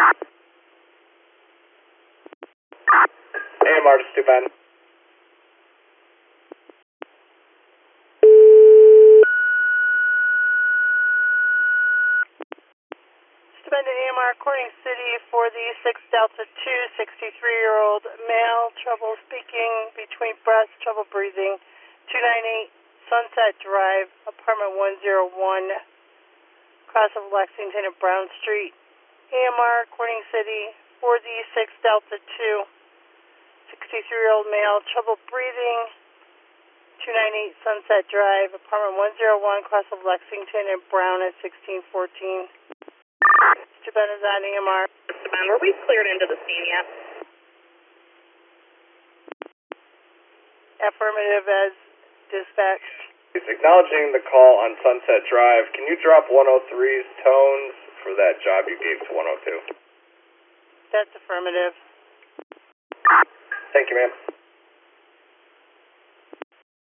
AMR to Steuben. Steuben to AMR, Corning City for the 6 Delta 2, 63-year-old male, trouble speaking between breaths, trouble breathing, 298 Sunset Drive, apartment 101, cross of Lexington and Brown Street. AMR, Corning City for the 6 Delta 2, 63-year-old male, trouble breathing, 298 Sunset Drive, apartment 101, cross of Lexington and Brown at 1614. Steuben is on AMR. Steuben, were we cleared into the scene yet? Affirmative as dispatched. He's acknowledging the call on Sunset Drive. Can you drop 103's tones for that job you gave to 102? That's affirmative. Thank you, ma'am.